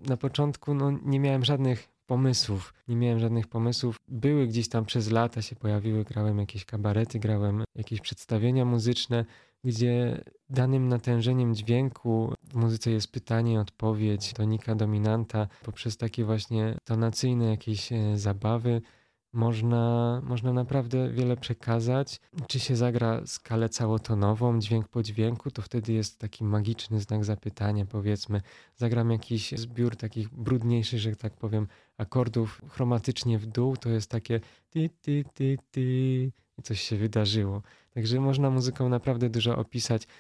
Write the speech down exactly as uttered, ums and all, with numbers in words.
na początku no, nie miałem żadnych pomysłów. Nie miałem żadnych pomysłów. Były gdzieś tam przez lata się pojawiły, grałem jakieś kabarety, grałem jakieś przedstawienia muzyczne, gdzie danym natężeniem dźwięku w muzyce jest pytanie, odpowiedź, tonika, dominanta. Poprzez takie właśnie tonacyjne jakieś e, zabawy można, można naprawdę wiele przekazać. Czy się zagra skalę całotonową, dźwięk po dźwięku, to wtedy jest taki magiczny znak zapytania, powiedzmy. Zagram jakiś zbiór takich brudniejszych, że tak powiem, akordów chromatycznie w dół, to jest takie ty, ty, ty, ty i coś się wydarzyło. Także można muzyką naprawdę dużo opisać.